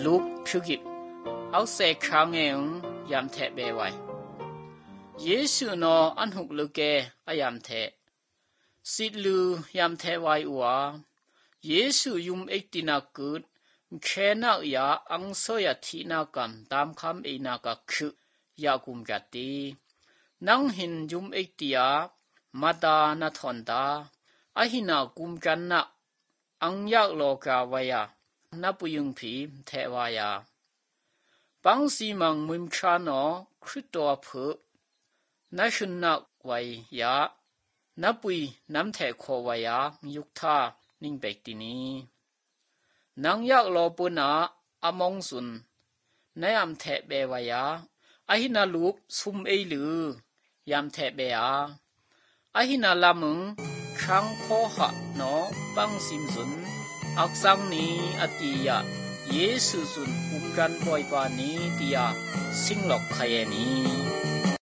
ลูกพิกิบเอาเสกครั้งเองยามแทะเบไว้เยซูนออันหุกลูกเกอยามแทะสิลูยามแทะไว้อัวเยซูยุมเอกตินากุดแค่นักยาอังโซยทีนากันตามคำเอนากคือยากุมกัดตีนังหินยุมเอกติยามาตานาทอนตาอหินากุมกันนะอังยักโลกาวายานับยุงผีเทวายาปังสีมังมุมชานอคริสตัวเผือนาชุนนักไวยานับวิน้ำเทโควายายุคท่านิ่งเบกตินีนังยักโลปุนาอมงสุนนายามเทเบวายาอหินาลูกซุมเอลือยามเทเบียอหินาลามึงช่างโคหะนอปังซิมซุนอักษังนี้อติยาเยซูซุนกุมกันปอยปานีติยาสิงหลอกขยนี